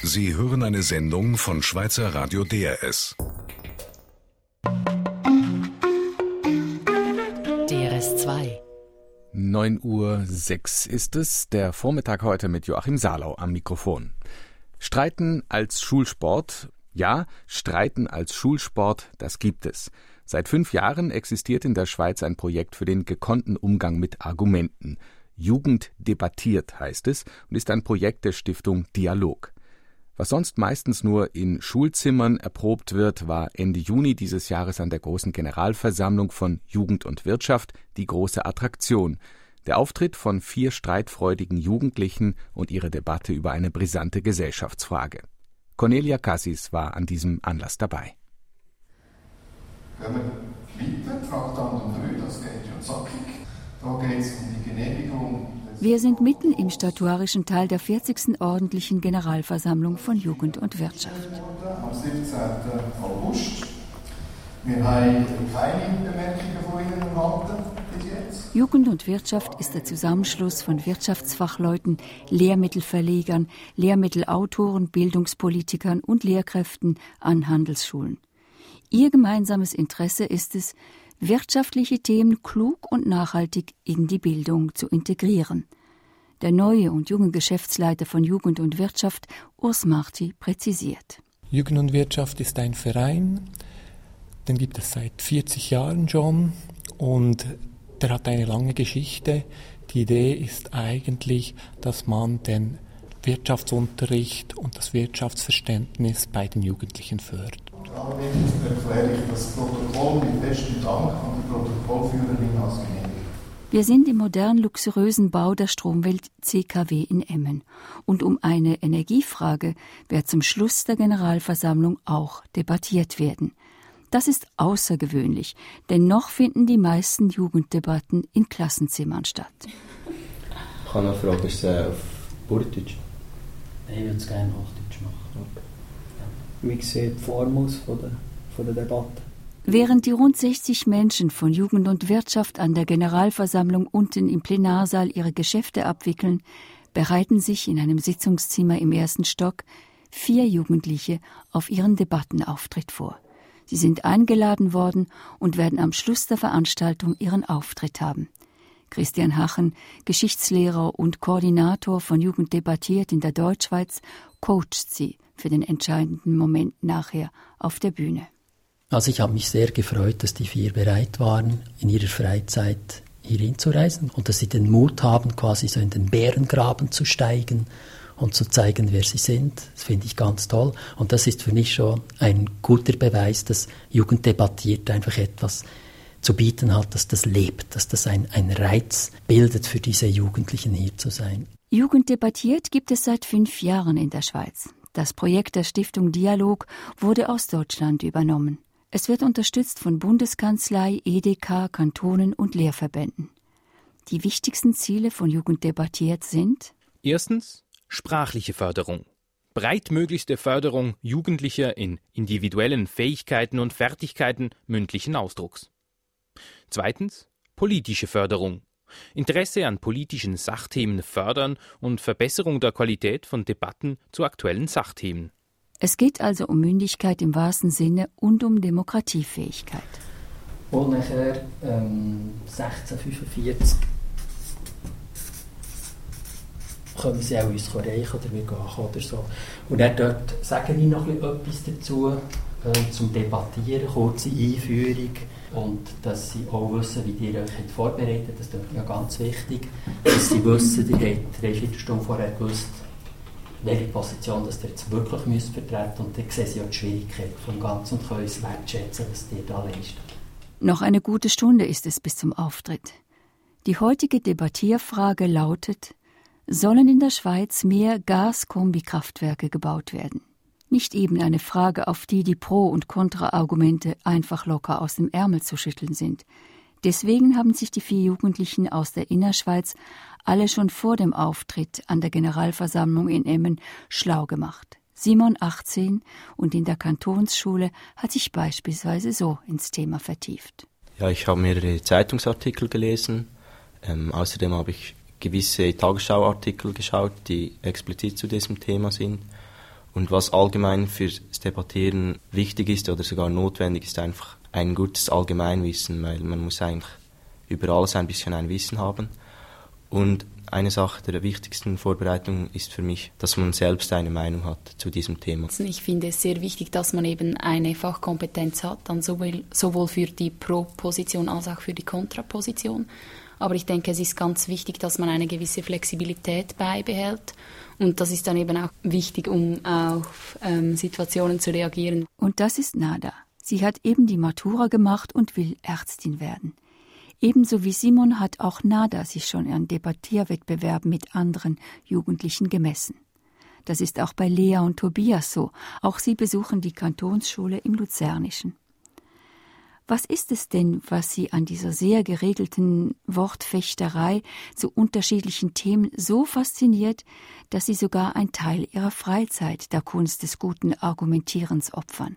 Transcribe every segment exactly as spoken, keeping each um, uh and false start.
Sie hören eine Sendung von Schweizer Radio D R S. D R S zwei. neun Uhr sechs ist es, der Vormittag heute mit Joachim Salau am Mikrofon. Streiten als Schulsport. Ja, Streiten als Schulsport, das gibt es. Seit fünf Jahren existiert in der Schweiz ein Projekt für den gekonnten Umgang mit Argumenten. Jugend debattiert heißt es und ist ein Projekt der Stiftung Dialog. Was sonst meistens nur in Schulzimmern erprobt wird, war Ende Juni dieses Jahres an der großen Generalversammlung von Jugend und Wirtschaft die große Attraktion. Der Auftritt von vier streitfreudigen Jugendlichen und ihre Debatte über eine brisante Gesellschaftsfrage. Cornelia Cassis war an diesem Anlass dabei. Gehen wir weiter, Traktandum drei, das geht ja zackig. Da geht es um die Genehmigung. Wir sind mitten im statuarischen Teil der vierzigsten ordentlichen Generalversammlung von Jugend und Wirtschaft. Am siebzehnten August. Wir haben keine Bemerkungen von Ihnen erhalten bis jetzt. Jugend und Wirtschaft ist der Zusammenschluss von Wirtschaftsfachleuten, Lehrmittelverlegern, Lehrmittelautoren, Bildungspolitikern und Lehrkräften an Handelsschulen. Ihr gemeinsames Interesse ist es, wirtschaftliche Themen klug und nachhaltig in die Bildung zu integrieren. Der neue und junge Geschäftsleiter von Jugend und Wirtschaft, Urs Marti, präzisiert. Jugend und Wirtschaft ist ein Verein, den gibt es seit vierzig Jahren schon und der hat eine lange Geschichte. Die Idee ist eigentlich, dass man den Wirtschaftsunterricht und das Wirtschaftsverständnis bei den Jugendlichen fördert. Allerdings erkläre ich das Protokoll mit bestem Dank an die Protokollführerin als genehmigt. Wir sind im modernen, luxuriösen Bau der Stromwelt C K W in Emmen. Und um eine Energiefrage wird zum Schluss der Generalversammlung auch debattiert werden. Das ist außergewöhnlich, denn noch finden die meisten Jugenddebatten in Klassenzimmern statt. Ich habe eine Frage, ist es auf Burddeutsch? Nein, ich würde es gerne Hochdeutsch machen. Okay. Wie sieht die Form aus von der, von der Debatte? Während die rund sechzig Menschen von Jugend und Wirtschaft an der Generalversammlung unten im Plenarsaal ihre Geschäfte abwickeln, bereiten sich in einem Sitzungszimmer im ersten Stock vier Jugendliche auf ihren Debattenauftritt vor. Sie sind eingeladen worden und werden am Schluss der Veranstaltung ihren Auftritt haben. Christian Hachen, Geschichtslehrer und Koordinator von Jugend debattiert in der Deutschschweiz, coacht sie für den entscheidenden Moment nachher auf der Bühne. Also ich habe mich sehr gefreut, dass die vier bereit waren, in ihrer Freizeit hierhin zu reisen und dass sie den Mut haben, quasi so in den Bärengraben zu steigen und zu zeigen, wer sie sind. Das finde ich ganz toll. Und das ist für mich schon ein guter Beweis, dass Jugend debattiert einfach etwas zu bieten hat, dass das lebt, dass das ein, ein Reiz bildet, für diese Jugendlichen hier zu sein. Jugend debattiert gibt es seit fünf Jahren in der Schweiz. Das Projekt der Stiftung Dialog wurde aus Deutschland übernommen. Es wird unterstützt von Bundeskanzlei, E D K, Kantonen und Lehrverbänden. Die wichtigsten Ziele von Jugend debattiert sind: Erstens sprachliche Förderung. Breitmöglichste Förderung Jugendlicher in individuellen Fähigkeiten und Fertigkeiten mündlichen Ausdrucks. Zweitens politische Förderung. Interesse an politischen Sachthemen fördern und Verbesserung der Qualität von Debatten zu aktuellen Sachthemen. Es geht also um Mündigkeit im wahrsten Sinne und um Demokratiefähigkeit. Und nachher ähm, sechzehnhundertfünfundvierzig können sie auch uns erreichen oder wir gehen oder so. Und dann dort sage ich noch etwas dazu, äh, zum Debattieren, kurze Einführung und dass sie auch wissen, wie ihr euch vorbereitet habt. Das ist ja ganz wichtig, dass sie wissen, ihr habt drei, vier Stunden vorher gewusst, welche Position dass ihr jetzt wirklich müsst vertreten und dann sehen sie auch die Schwierigkeit vom Ganzen und können es wertschätzen, was ihr da leistet. Noch eine gute Stunde ist es bis zum Auftritt. Die heutige Debattierfrage lautet: Sollen in der Schweiz mehr Gaskombikraftwerke gebaut werden? Nicht eben eine Frage, auf die die Pro- und Kontra-Argumente einfach locker aus dem Ärmel zu schütteln sind. Deswegen haben sich die vier Jugendlichen aus der Innerschweiz alle schon vor dem Auftritt an der Generalversammlung in Emmen schlau gemacht. Simon, achtzehn, und in der Kantonsschule hat sich beispielsweise so ins Thema vertieft. Ja, ich habe mehrere Zeitungsartikel gelesen. Ähm, außerdem habe ich gewisse Tagesschauartikel geschaut, die explizit zu diesem Thema sind. Und was allgemein fürs Debattieren wichtig ist oder sogar notwendig ist, einfach ein gutes Allgemeinwissen, weil man muss eigentlich über alles ein bisschen ein Wissen haben. Und eine Sache der wichtigsten Vorbereitungen ist für mich, dass man selbst eine Meinung hat zu diesem Thema. Ich finde es sehr wichtig, dass man eben eine Fachkompetenz hat, dann sowohl, sowohl für die Pro-Position als auch für die Kontraposition. Aber ich denke, es ist ganz wichtig, dass man eine gewisse Flexibilität beibehält. Und das ist dann eben auch wichtig, um auf ähm, Situationen zu reagieren. Und das ist Nada. Sie hat eben die Matura gemacht und will Ärztin werden. Ebenso wie Simon hat auch Nada sich schon an Debattierwettbewerben mit anderen Jugendlichen gemessen. Das ist auch bei Lea und Tobias so. Auch sie besuchen die Kantonsschule im Luzernischen. Was ist es denn, was Sie an dieser sehr geregelten Wortfechterei zu unterschiedlichen Themen so fasziniert, dass Sie sogar einen Teil Ihrer Freizeit der Kunst des guten Argumentierens opfern?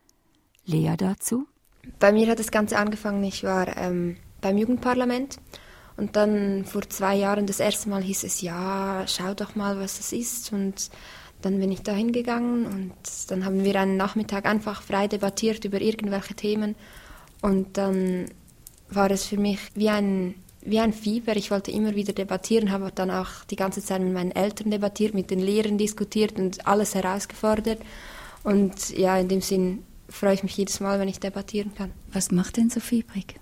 Lea dazu? Bei mir hat das Ganze angefangen, ich war ähm, beim Jugendparlament und dann vor zwei Jahren das erste Mal hieß es, ja, schau doch mal, was das ist, und dann bin ich da hingegangen und dann haben wir einen Nachmittag einfach frei debattiert über irgendwelche Themen. Und dann war es für mich wie ein, wie ein Fieber. Ich wollte immer wieder debattieren, habe dann auch die ganze Zeit mit meinen Eltern debattiert, mit den Lehrern diskutiert und alles herausgefordert. Und ja, in dem Sinn freue ich mich jedes Mal, wenn ich debattieren kann. Was macht denn so fiebrig?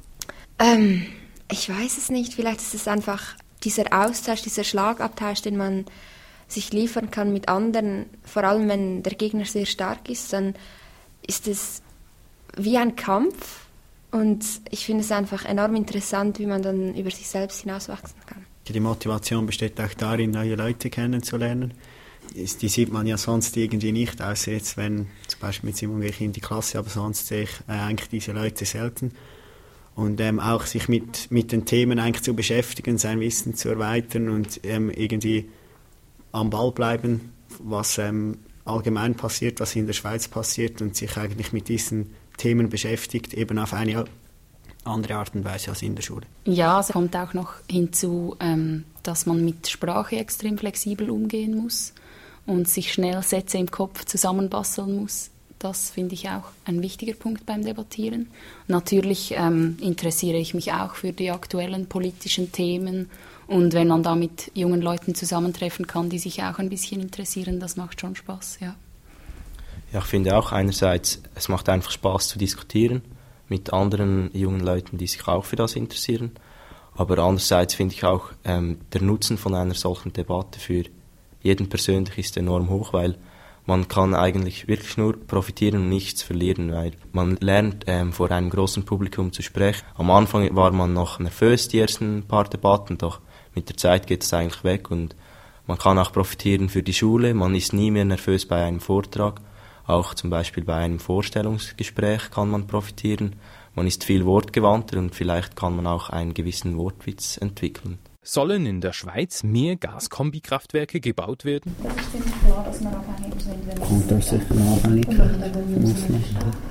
Ähm, ich weiß es nicht. Vielleicht ist es einfach dieser Austausch, dieser Schlagabtausch, den man sich liefern kann mit anderen. Vor allem, wenn der Gegner sehr stark ist, dann ist es wie ein Kampf, und ich finde es einfach enorm interessant, wie man dann über sich selbst hinauswachsen kann. Die Motivation besteht auch darin, neue Leute kennenzulernen. Die sieht man ja sonst irgendwie nicht, außer jetzt, wenn zum Beispiel mit Simon gehe ich in die Klasse, aber sonst sehe ich äh, eigentlich diese Leute selten. Und ähm, auch sich mit, mit den Themen eigentlich zu beschäftigen, sein Wissen zu erweitern und ähm, irgendwie am Ball bleiben, was ähm, allgemein passiert, was in der Schweiz passiert, und sich eigentlich mit diesen Themen beschäftigt, eben auf eine andere Art und Weise als in der Schule. Ja, es kommt auch noch hinzu, ähm, dass man mit Sprache extrem flexibel umgehen muss und sich schnell Sätze im Kopf zusammenbasteln muss. Das finde ich auch ein wichtiger Punkt beim Debattieren. Natürlich ähm, interessiere ich mich auch für die aktuellen politischen Themen, und wenn man da mit jungen Leuten zusammentreffen kann, die sich auch ein bisschen interessieren, das macht schon Spaß, ja. Ja, ich finde auch einerseits, es macht einfach Spaß zu diskutieren mit anderen jungen Leuten, die sich auch für das interessieren. Aber andererseits finde ich auch, ähm, der Nutzen von einer solchen Debatte für jeden persönlich ist enorm hoch, weil man kann eigentlich wirklich nur profitieren und nichts verlieren, weil man lernt, ähm, vor einem großen Publikum zu sprechen. Am Anfang war man noch nervös, die ersten paar Debatten, doch mit der Zeit geht es eigentlich weg, und man kann auch profitieren für die Schule. Man ist nie mehr nervös bei einem Vortrag. Auch zum Beispiel bei einem Vorstellungsgespräch kann man profitieren. Man ist viel wortgewandter und vielleicht kann man auch einen gewissen Wortwitz entwickeln. Sollen in der Schweiz mehr Gaskombikraftwerke gebaut werden? Das ist ziemlich klar, dass wir abhängig sind. Wenn Kommt das sicher abhängig? Muss nicht.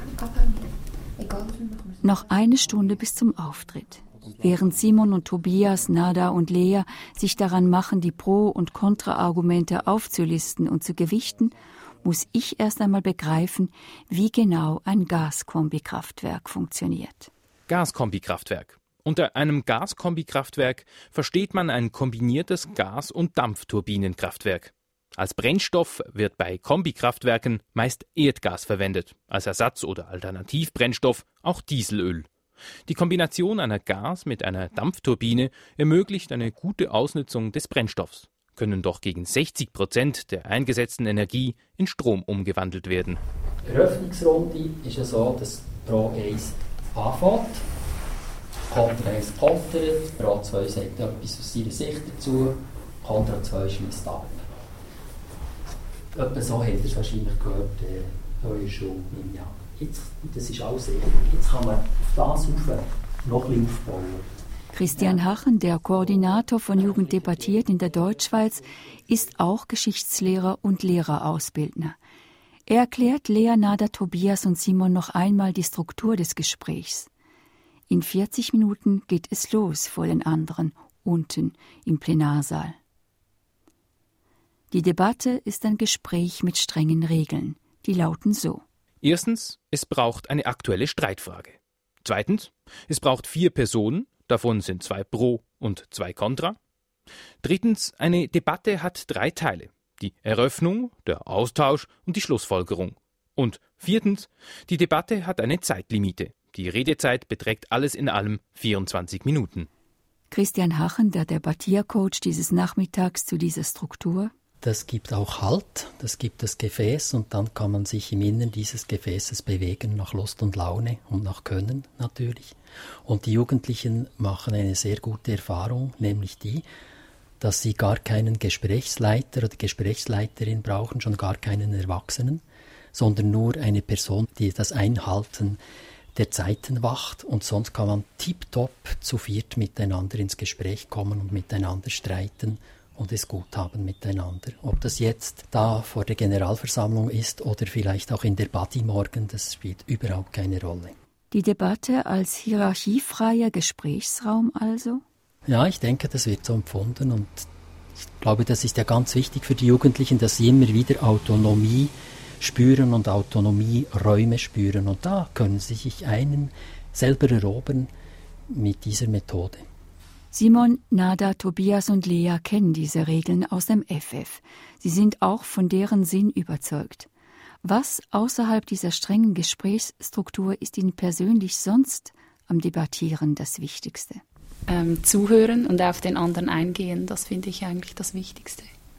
Noch eine Stunde bis zum Auftritt. Während Simon und Tobias, Nada und Lea sich daran machen, die Pro- und Kontraargumente aufzulisten und zu gewichten, muss ich erst einmal begreifen, wie genau ein Gaskombikraftwerk funktioniert. Gaskombikraftwerk. Unter einem Gaskombikraftwerk versteht man ein kombiniertes Gas- und Dampfturbinenkraftwerk. Als Brennstoff wird bei Kombikraftwerken meist Erdgas verwendet, als Ersatz- oder Alternativbrennstoff auch Dieselöl. Die Kombination einer Gas- mit einer Dampfturbine ermöglicht eine gute Ausnutzung des Brennstoffs, können doch gegen sechzig Prozent der eingesetzten Energie in Strom umgewandelt werden. Die Eröffnungsrunde ist ja so, dass Pro eins anfängt, Kontra eins kontert, Pro zwei sagt etwas aus seiner Sicht dazu, Kontra zwei schließt ab. Etwa so habt ihr es wahrscheinlich gehört, äh, eure Schule im Jahr. Jetzt, das ist alles richtig. Jetzt kann man auf das auf, noch ein bisschen aufbauen. Christian Hachen, der Koordinator von Jugend debattiert in der Deutschschweiz, ist auch Geschichtslehrer und Lehrerausbildner. Er erklärt Lea, Nada, Tobias und Simon noch einmal die Struktur des Gesprächs. In vierzig Minuten geht es los vor den anderen, unten im Plenarsaal. Die Debatte ist ein Gespräch mit strengen Regeln. Die lauten so. Erstens, es braucht eine aktuelle Streitfrage. Zweitens, es braucht vier Personen, davon sind zwei pro und zwei contra. Drittens, eine Debatte hat drei Teile. Die Eröffnung, der Austausch und die Schlussfolgerung. Und viertens, die Debatte hat eine Zeitlimite. Die Redezeit beträgt alles in allem vierundzwanzig Minuten. Christian Hachen, der Debattiercoach dieses Nachmittags zu dieser Struktur. Das gibt auch Halt, das gibt das Gefäß und dann kann man sich im Innern dieses Gefäßes bewegen, nach Lust und Laune und nach Können natürlich. Und die Jugendlichen machen eine sehr gute Erfahrung, nämlich die, dass sie gar keinen Gesprächsleiter oder Gesprächsleiterin brauchen, schon gar keinen Erwachsenen, sondern nur eine Person, die das Einhalten der Zeiten wacht und sonst kann man tiptop zu viert miteinander ins Gespräch kommen und miteinander streiten und es gut haben miteinander. Ob das jetzt da vor der Generalversammlung ist oder vielleicht auch in der Badi morgen, das spielt überhaupt keine Rolle. Die Debatte als hierarchiefreier Gesprächsraum also? Ja, ich denke, das wird so empfunden und ich glaube, das ist ja ganz wichtig für die Jugendlichen, dass sie immer wieder Autonomie spüren und Autonomieräume spüren. Und da können sie sich einen selber erobern mit dieser Methode. Simon, Nada, Tobias und Lea kennen diese Regeln aus dem F F. Sie sind auch von deren Sinn überzeugt. Was außerhalb dieser strengen Gesprächsstruktur ist Ihnen persönlich sonst am Debattieren das Wichtigste? Ähm, zuhören und auf den anderen eingehen, das finde ich eigentlich das Wichtigste.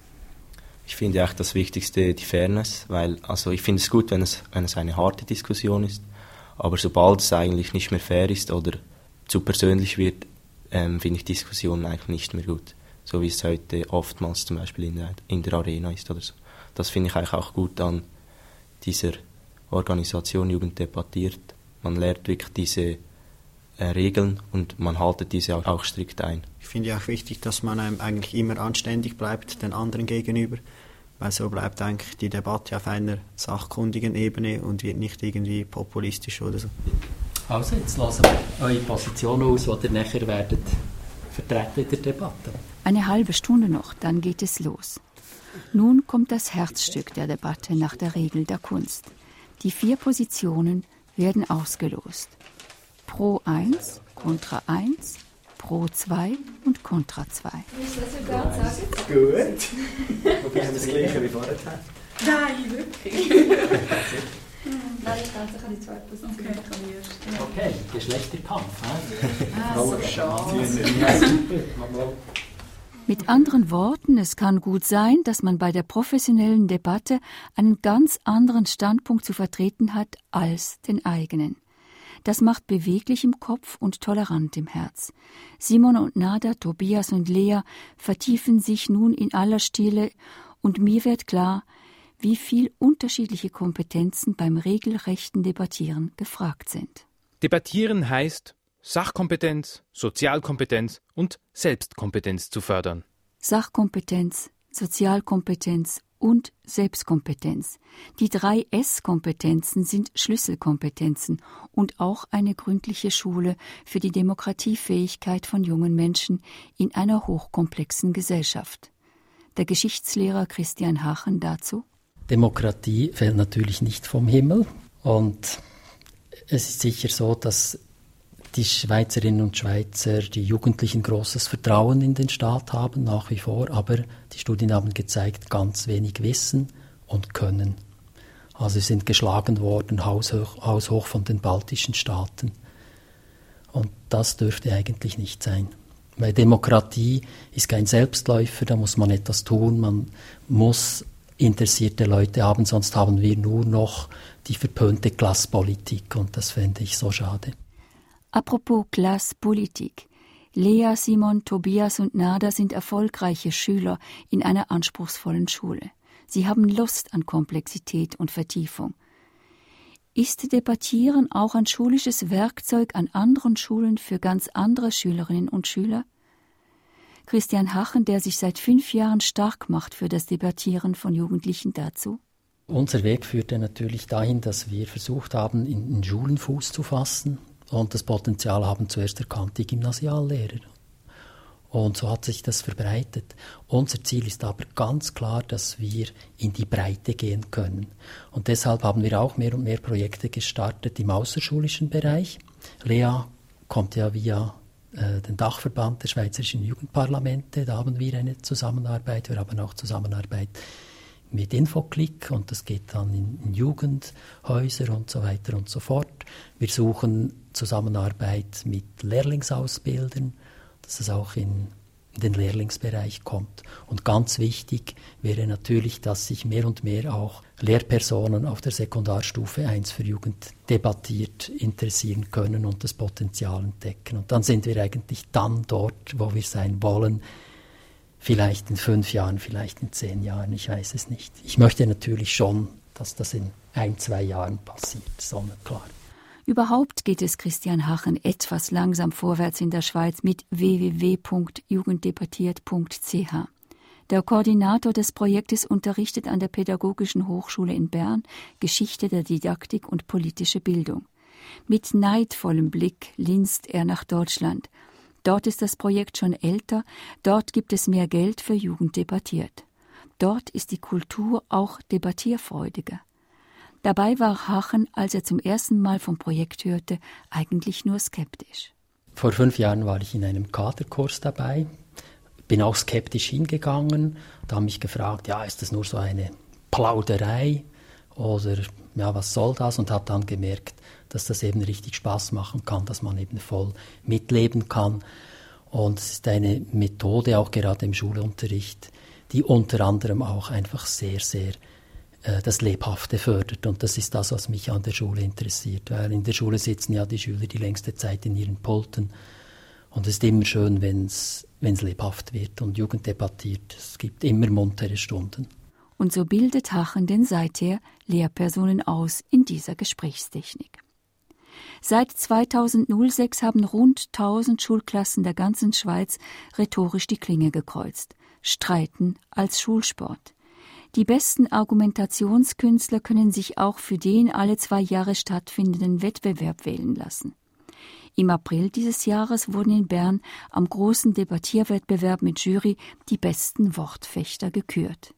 Ich finde auch das Wichtigste die Fairness, weil also ich finde es gut, wenn es, wenn es eine harte Diskussion ist, aber sobald es eigentlich nicht mehr fair ist oder zu persönlich wird, ähm, finde ich Diskussionen eigentlich nicht mehr gut, so wie es heute oftmals zum Beispiel in der, in der Arena ist oder so. Das finde ich eigentlich auch gut an dieser Organisation Jugend debattiert. Man lernt wirklich diese äh, Regeln und man haltet diese auch, auch strikt ein. Ich finde auch wichtig, dass man einem eigentlich immer anständig bleibt den anderen gegenüber, weil so bleibt eigentlich die Debatte auf einer sachkundigen Ebene und wird nicht irgendwie populistisch oder so. Also jetzt lassen wir eure Position aus, die ihr nachher werdet vertreten in der Debatte. Eine halbe Stunde noch, dann geht es los. Nun kommt das Herzstück der Debatte nach der Regel der Kunst. Die vier Positionen werden ausgelost. Pro eins, Kontra eins, Pro zwei und Kontra zwei. Willst du das sogar sagen? Gut. Wir haben das Gleiche wie vorher. Nein, wirklich. Nein, ich kann sich an die zwei Positionen. Okay, Geschlechterkampf. Ah, so schade. Mit anderen Worten, es kann gut sein, dass man bei der professionellen Debatte einen ganz anderen Standpunkt zu vertreten hat als den eigenen. Das macht beweglich im Kopf und tolerant im Herz. Simon und Nada, Tobias und Lea vertiefen sich nun in aller Stille und mir wird klar, wie viel unterschiedliche Kompetenzen beim regelrechten Debattieren gefragt sind. Debattieren heißt, Sachkompetenz, Sozialkompetenz und Selbstkompetenz zu fördern. Sachkompetenz, Sozialkompetenz und Selbstkompetenz. Die drei S-Kompetenzen sind Schlüsselkompetenzen und auch eine gründliche Schule für die Demokratiefähigkeit von jungen Menschen in einer hochkomplexen Gesellschaft. Der Geschichtslehrer Christian Hachen dazu: Demokratie fällt natürlich nicht vom Himmel und es ist sicher so, dass die Schweizerinnen und Schweizer, die Jugendlichen großes Vertrauen in den Staat haben, nach wie vor, aber die Studien haben gezeigt, ganz wenig Wissen und Können. Also sie sind geschlagen worden, haushoch, haushoch von den baltischen Staaten. Und das dürfte eigentlich nicht sein. Weil Demokratie ist kein Selbstläufer, da muss man etwas tun, man muss interessierte Leute haben, sonst haben wir nur noch die verpönte Klasspolitik und das fände ich so schade. Apropos Klasspolitik. Lea, Simon, Tobias und Nada sind erfolgreiche Schüler in einer anspruchsvollen Schule. Sie haben Lust an Komplexität und Vertiefung. Ist Debattieren auch ein schulisches Werkzeug an anderen Schulen für ganz andere Schülerinnen und Schüler? Christian Hachen, der sich seit fünf Jahren stark macht für das Debattieren von Jugendlichen, dazu. Unser Weg führte natürlich dahin, dass wir versucht haben, in, in Schulen Fuß zu fassen und das Potenzial haben zuerst erkannt die Gymnasiallehrer. Und so hat sich das verbreitet. Unser Ziel ist aber ganz klar, dass wir in die Breite gehen können. Und deshalb haben wir auch mehr und mehr Projekte gestartet im außerschulischen Bereich. Lea kommt ja via äh, den Dachverband der Schweizerischen Jugendparlamente. Da haben wir eine Zusammenarbeit. Wir haben auch Zusammenarbeit mit Infoclick und das geht dann in, in Jugendhäuser und so weiter und so fort. Wir suchen Zusammenarbeit mit Lehrlingsausbildern, dass es auch in, in den Lehrlingsbereich kommt. Und ganz wichtig wäre natürlich, dass sich mehr und mehr auch Lehrpersonen auf der Sekundarstufe eins für Jugend debattiert interessieren können und das Potenzial entdecken. Und dann sind wir eigentlich dann dort, wo wir sein wollen, vielleicht in fünf Jahren, vielleicht in zehn Jahren, ich weiß es nicht. Ich möchte natürlich schon, dass das in ein, zwei Jahren passiert, sonnenklar. Überhaupt geht es Christian Hachen etwas langsam vorwärts in der Schweiz mit w w w punkt jugenddebattiert punkt c h. Der Koordinator des Projektes unterrichtet an der Pädagogischen Hochschule in Bern Geschichte der Didaktik und politische Bildung. Mit neidvollem Blick linst er nach Deutschland. Dort ist das Projekt schon älter, dort gibt es mehr Geld für Jugend debattiert. Dort ist die Kultur auch debattierfreudiger. Dabei war Hachen, als er zum ersten Mal vom Projekt hörte, eigentlich nur skeptisch. Vor fünf Jahren war ich in einem Kaderkurs dabei, bin auch skeptisch hingegangen, da habe mich gefragt, ja, ist das nur so eine Plauderei oder ja, was soll das? Und habe dann gemerkt, dass das eben richtig Spaß machen kann, dass man eben voll mitleben kann. Und es ist eine Methode, auch gerade im Schulunterricht, die unter anderem auch einfach sehr, sehr äh, das Lebhafte fördert. Und das ist das, was mich an der Schule interessiert. Weil in der Schule sitzen ja die Schüler die längste Zeit in ihren Pulten. Und es ist immer schön, wenn es lebhaft wird und Jugend debattiert. Es gibt immer muntere Stunden. Und so bildet Hachen denn seither Lehrpersonen aus in dieser Gesprächstechnik. Seit zweitausendsechs haben rund tausend Schulklassen der ganzen Schweiz rhetorisch die Klinge gekreuzt. Streiten als Schulsport. Die besten Argumentationskünstler können sich auch für den alle zwei Jahre stattfindenden Wettbewerb wählen lassen. Im April dieses Jahres wurden in Bern am großen Debattierwettbewerb mit Jury die besten Wortfechter gekürt.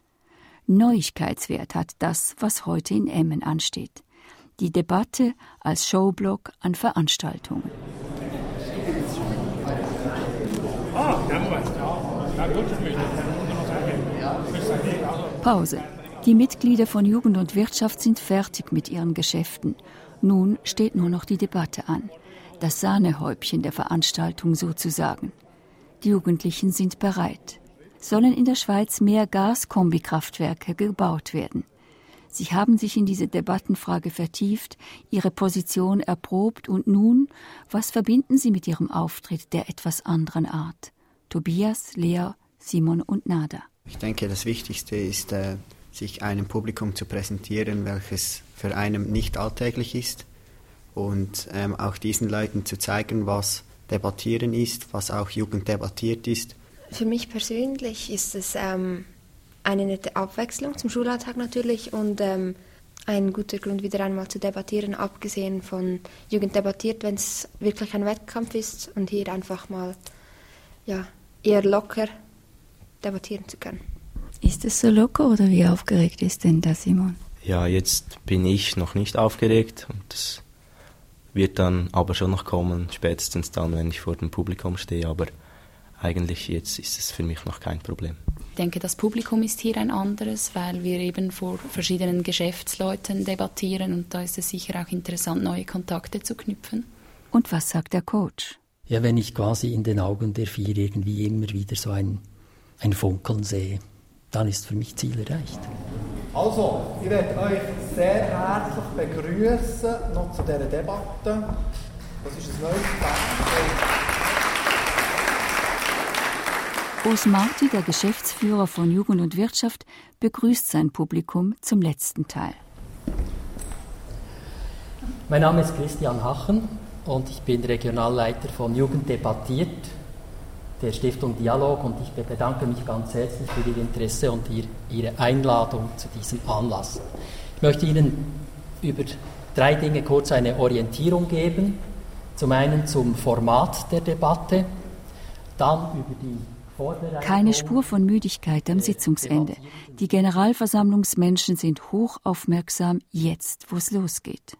Neuigkeitswert hat das, was heute in Emmen ansteht. Die Debatte als Showblock an Veranstaltungen. Pause. Die Mitglieder von Jugend und Wirtschaft sind fertig mit ihren Geschäften. Nun steht nur noch die Debatte an. Das Sahnehäubchen der Veranstaltung sozusagen. Die Jugendlichen sind bereit. Sollen in der Schweiz mehr Gaskombikraftwerke gebaut werden. Sie haben sich in diese Debattenfrage vertieft, ihre Position erprobt und nun, was verbinden Sie mit Ihrem Auftritt der etwas anderen Art? Tobias, Lea, Simon und Nada. Ich denke, das Wichtigste ist, äh, sich einem Publikum zu präsentieren, welches für einen nicht alltäglich ist und ähm, auch diesen Leuten zu zeigen, was Debattieren ist, was auch Jugend debattiert ist. Für mich persönlich ist es ähm, eine nette Abwechslung zum Schulalltag natürlich und ähm, ein guter Grund, wieder einmal zu debattieren, abgesehen von Jugend debattiert, wenn es wirklich ein Wettkampf ist und hier einfach mal ja, eher locker debattieren zu können. Ist es so locker oder wie aufgeregt ist denn das, Simon? Ja, jetzt bin ich noch nicht aufgeregt und das wird dann aber schon noch kommen, spätestens dann, wenn ich vor dem Publikum stehe, aber eigentlich jetzt ist es für mich noch kein Problem. Ich denke, das Publikum ist hier ein anderes, weil wir eben vor verschiedenen Geschäftsleuten debattieren und da ist es sicher auch interessant, neue Kontakte zu knüpfen. Und was sagt der Coach? Ja, wenn ich quasi in den Augen der vier irgendwie immer wieder so ein, ein Funkeln sehe, dann ist für mich Ziel erreicht. Also, ich werde euch sehr herzlich begrüßen noch zu dieser Debatte. Das ist ein neues Thema. Urs Marti, der Geschäftsführer von Jugend und Wirtschaft, begrüßt sein Publikum zum letzten Teil. Mein Name ist Christian Hachen und ich bin Regionalleiter von Jugend debattiert, der Stiftung Dialog, und ich bedanke mich ganz herzlich für Ihr Interesse und Ihre Einladung zu diesem Anlass. Ich möchte Ihnen über drei Dinge kurz eine Orientierung geben. Zum einen zum Format der Debatte, Dann über die Vorbereitung. Keine Spur von Müdigkeit am Sitzungsende. Die Generalversammlungsmenschen sind hochaufmerksam, jetzt, wo es losgeht.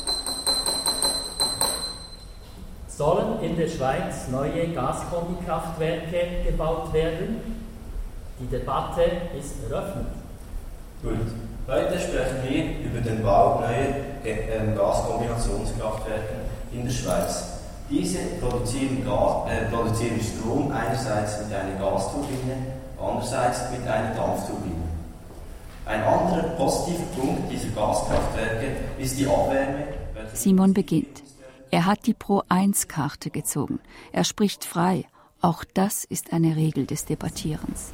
Sollen in der Schweiz neue Gaskombikraftwerke gebaut werden? Die Debatte ist eröffnet. Gut. Heute sprechen wir über den Bau neuer Gaskombinationskraftwerke in der Schweiz. Diese produzieren, Gas, äh, produzieren Strom einerseits mit einer Gasturbine, andererseits mit einer Dampfturbine. Ein anderer positiver Punkt dieser Gaskraftwerke ist die Abwärme. Simon beginnt. Er hat die Pro eins Karte gezogen. Er spricht frei. Auch das ist eine Regel des Debattierens.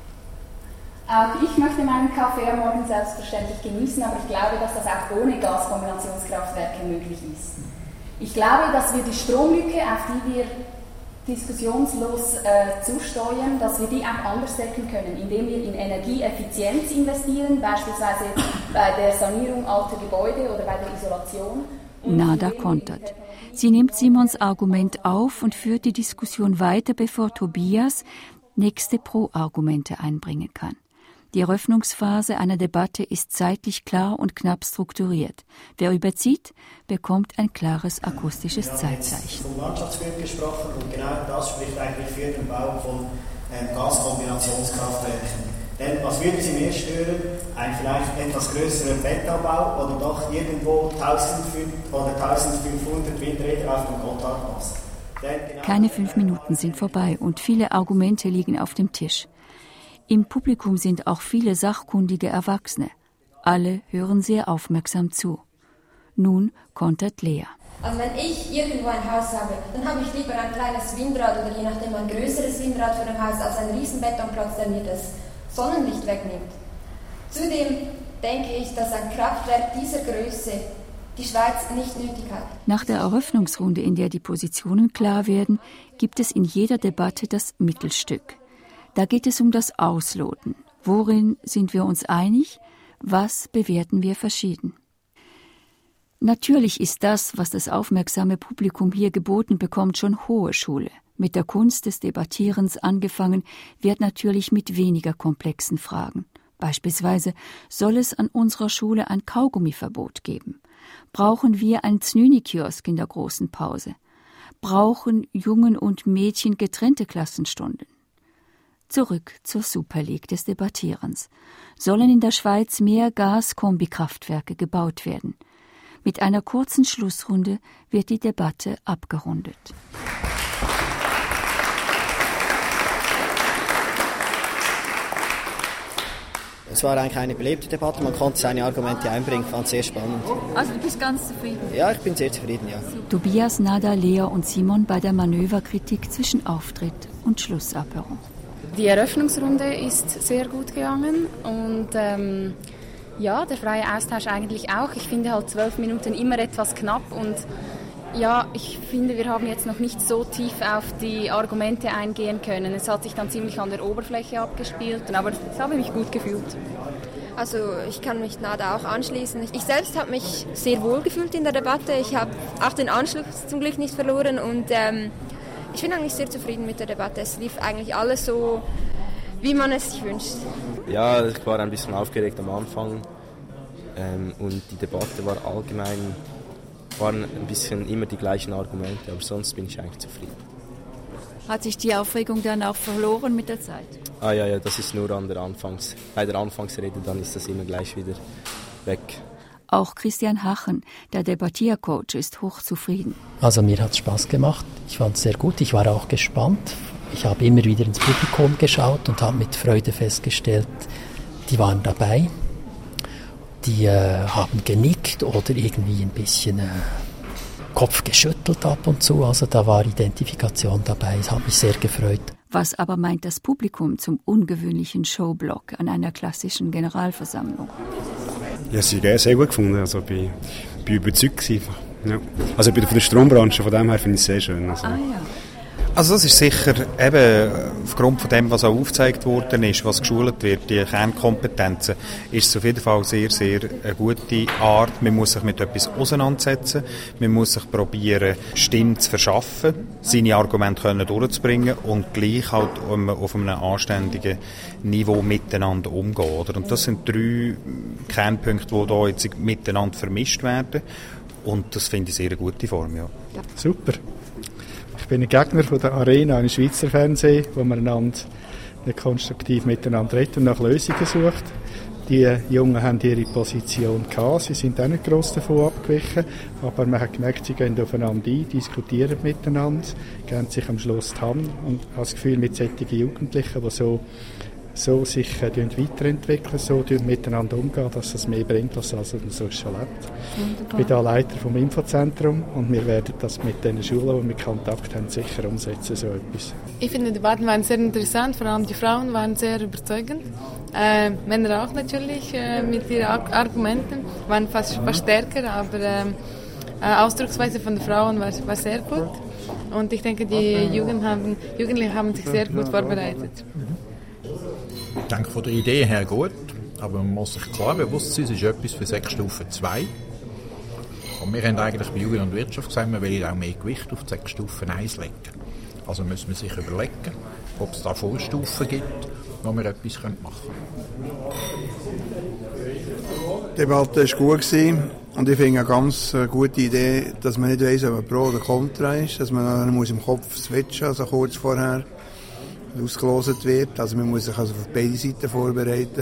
Auch ich möchte meinen Kaffee am Morgen selbstverständlich genießen, aber ich glaube, dass das auch ohne Gaskombinationskraftwerke möglich ist. Ich glaube, dass wir die Stromlücke, auf die wir diskussionslos äh, zusteuern, dass wir die auch anders decken können, indem wir in Energieeffizienz investieren, beispielsweise bei der Sanierung alter Gebäude oder bei der Isolation. Nada kontert. Sie nimmt Simons Argument auf und führt die Diskussion weiter, bevor Tobias nächste Pro-Argumente einbringen kann. Die Eröffnungsphase einer Debatte ist zeitlich klar und knapp strukturiert. Wer überzieht, bekommt ein klares akustisches Zeitzeichen. Vom Landschaftsbild gesprochen und genau das spricht eigentlich für den Bau von ähm, Gaskombinationskraftwerken. Denn was würde Sie mehr stören? Ein vielleicht etwas größerer Bettanbau oder doch irgendwo tausendfünfhundert oder eintausendfünfhundert Windräder auf dem Gotthardpass? Genau Keine fünf Minuten sind vorbei und viele Argumente liegen auf dem Tisch. Im Publikum sind auch viele sachkundige Erwachsene. Alle hören sehr aufmerksam zu. Nun kontert Lea. Also wenn ich irgendwo ein Haus habe, dann habe ich lieber ein kleines Windrad oder je nachdem ein größeres Windrad vor dem Haus als einen riesen Betonplatz, der mir das Sonnenlicht wegnimmt. Zudem denke ich, dass ein Kraftwerk dieser Größe die Schweiz nicht nötig hat. Nach der Eröffnungsrunde, in der die Positionen klar werden, gibt es in jeder Debatte das Mittelstück. Da geht es um das Ausloten. Worin sind wir uns einig? Was bewerten wir verschieden? Natürlich ist das, was das aufmerksame Publikum hier geboten bekommt, schon hohe Schule. Mit der Kunst des Debattierens angefangen wird natürlich mit weniger komplexen Fragen. Beispielsweise, soll es an unserer Schule ein Kaugummiverbot geben? Brauchen wir einen Znüni-Kiosk in der großen Pause? Brauchen Jungen und Mädchen getrennte Klassenstunden? Zurück zur Super League des Debattierens. Sollen in der Schweiz mehr Gas-Kombikraftwerke gebaut werden? Mit einer kurzen Schlussrunde wird die Debatte abgerundet. Es war eigentlich eine belebte Debatte, man konnte seine Argumente einbringen, fand es sehr spannend. Also du bist ganz zufrieden? Ja, ich bin sehr zufrieden, ja. Tobias, Nada, Lea und Simon bei der Manöverkritik zwischen Auftritt und Schlussapero. Die Eröffnungsrunde ist sehr gut gegangen und ähm, ja, der freie Austausch eigentlich auch. Ich finde halt zwölf Minuten immer etwas knapp und ja, ich finde, wir haben jetzt noch nicht so tief auf die Argumente eingehen können. Es hat sich dann ziemlich an der Oberfläche abgespielt, aber ich habe mich gut gefühlt. Also ich kann mich Nada auch anschließen. Ich selbst habe mich sehr wohl gefühlt in der Debatte. Ich habe auch den Anschluss zum Glück nicht verloren und ähm, ich bin eigentlich sehr zufrieden mit der Debatte. Es lief eigentlich alles so, wie man es sich wünscht. Ja, ich war ein bisschen aufgeregt am Anfang ähm, und die Debatte war allgemein, waren ein bisschen immer die gleichen Argumente, aber sonst bin ich eigentlich zufrieden. Hat sich die Aufregung dann auch verloren mit der Zeit? Ah ja, ja, das ist nur an der Anfangs, bei der Anfangsrede, dann ist das immer gleich wieder weg. Auch Christian Hachen, der Debattiercoach, ist hochzufrieden. Also mir hat es Spaß gemacht. Ich fand es sehr gut. Ich war auch gespannt. Ich habe immer wieder ins Publikum geschaut und habe mit Freude festgestellt, die waren dabei. Die äh, haben genickt oder irgendwie ein bisschen äh, Kopf geschüttelt ab und zu. Also da war Identifikation dabei. Das hat mich sehr gefreut. Was aber meint das Publikum zum ungewöhnlichen Showblock an einer klassischen Generalversammlung? Ja, sie haben sehr gut gefunden. Also, ich bin, bin überzeugt gewesen. Ja. Also, ich bin von der Strombranche, von dem her finde ich es sehr schön. Also. Ah, ja. Also das ist sicher eben aufgrund von dem, was auch aufgezeigt worden ist, was geschult wird, die Kernkompetenzen, ist es auf jeden Fall sehr, sehr eine gute Art. Man muss sich mit etwas auseinandersetzen, man muss sich probieren, Stimme zu verschaffen, seine Argumente können durchzubringen und gleich halt auf einem anständigen Niveau miteinander umgehen. Oder? Und das sind drei Kernpunkte, die hier jetzt miteinander vermischt werden und das finde ich sehr eine gute Form. Ja. Super. Ich bin ein Gegner von der Arena, einem Schweizer Fernsehen, wo man einander nicht konstruktiv miteinander redet und nach Lösungen sucht. Die Jungen haben ihre Position gehabt, sie sind auch nicht gross davon abgewichen, aber man hat gemerkt, sie gehen aufeinander ein, diskutieren miteinander, geben sich am Schluss die Hand und habe das Gefühl, mit solchen Jugendlichen, die so, so sich äh, weiterentwickeln, so miteinander umgehen, dass das mehr bringt, als es sonst schon lebt. Wunderbar. Ich bin da Leiter vom Infozentrum und wir werden das mit den Schulen, die wir Kontakt haben, sicher umsetzen, so etwas. Ich finde, die Debatten waren sehr interessant, vor allem die Frauen waren sehr überzeugend. Äh, Männer auch natürlich äh, mit ihren Argumenten, waren fast, fast stärker, aber äh, äh, Ausdrucksweise von den Frauen war, war sehr gut. Und ich denke, die Jugend haben, Jugendlichen haben sich sehr gut vorbereitet. Ich denke, von der Idee her gut, aber man muss sich klar bewusst sein, es ist etwas für Sek-Stufe zwei. Und wir haben eigentlich bei Jugend und Wirtschaft gesagt, wir wollen auch mehr Gewicht auf Sek-Stufe eins legen. Also müssen wir sich überlegen, ob es da Vorstufen gibt, wo wir etwas machen können. Die Debatte war gut und ich finde eine ganz gute Idee, dass man nicht weiss, ob man pro oder contra ist, dass man muss im Kopf switchen, also kurz vorher ausgelost wird. Also man muss sich also auf beide Seiten vorbereiten.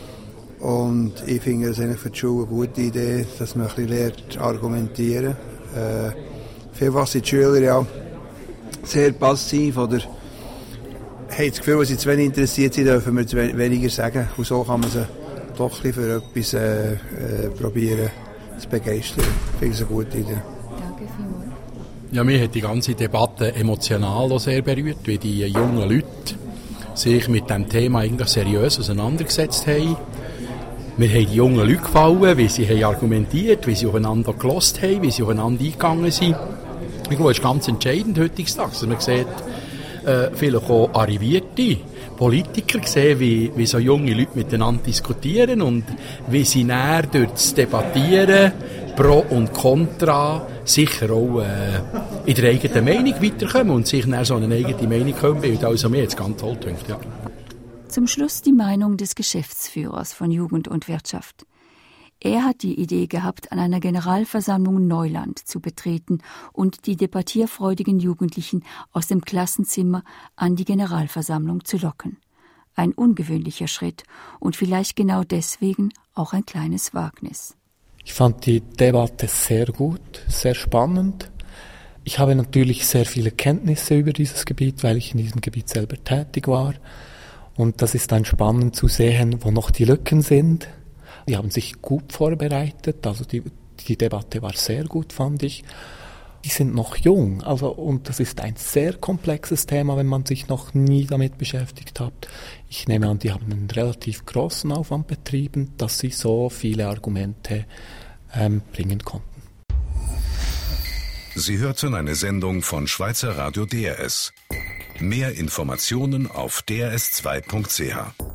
Und ich finde es eigentlich für die Schule eine gute Idee, dass man ein bisschen lernt argumentieren. Äh, vielfach sind die Schüler ja sehr passiv oder haben das Gefühl, dass sie zu wenig interessiert sind, dürfen wir zu weniger sagen. Und so kann man sie doch ein bisschen für etwas äh, äh, probieren zu begeistern. Ich finde es eine gute Idee. Ja, mich hat die ganze Debatte emotional auch sehr berührt, wie die jungen Leute sich mit dem Thema eigentlich seriös auseinandergesetzt haben. Mir haben die jungen Leute gefallen, wie sie haben argumentiert, wie sie aufeinander gehört haben, wie sie aufeinander eingegangen sind. Ich glaube, das ist ganz entscheidend heutzutage. Also man sieht äh, vielleicht auch arrivierte Politiker sehen, wie, wie so junge Leute miteinander diskutieren und wie sie näher durch das Debattieren Pro und Contra sicher auch äh, in der eigenen Meinung weiterkommen und sich näher so eine eigene Meinung können bilden. Also mir jetzt ganz toll gedacht, ja. Zum Schluss die Meinung des Geschäftsführers von Jugend und Wirtschaft. Er hat die Idee gehabt, an einer Generalversammlung Neuland zu betreten und die debattierfreudigen Jugendlichen aus dem Klassenzimmer an die Generalversammlung zu locken. Ein ungewöhnlicher Schritt und vielleicht genau deswegen auch ein kleines Wagnis. Ich fand die Debatte sehr gut, sehr spannend. Ich habe natürlich sehr viele Kenntnisse über dieses Gebiet, weil ich in diesem Gebiet selber tätig war. Und das ist dann spannend zu sehen, wo noch die Lücken sind. Die haben sich gut vorbereitet, also die, die Debatte war sehr gut, fand ich. Die sind noch jung, also, und das ist ein sehr komplexes Thema, wenn man sich noch nie damit beschäftigt hat. Ich nehme an, die haben einen relativ großen Aufwand betrieben, dass sie so viele Argumente ähm, bringen konnten. Sie hörten eine Sendung von Schweizer Radio D R S. Mehr Informationen auf d r s zwei punkt c h.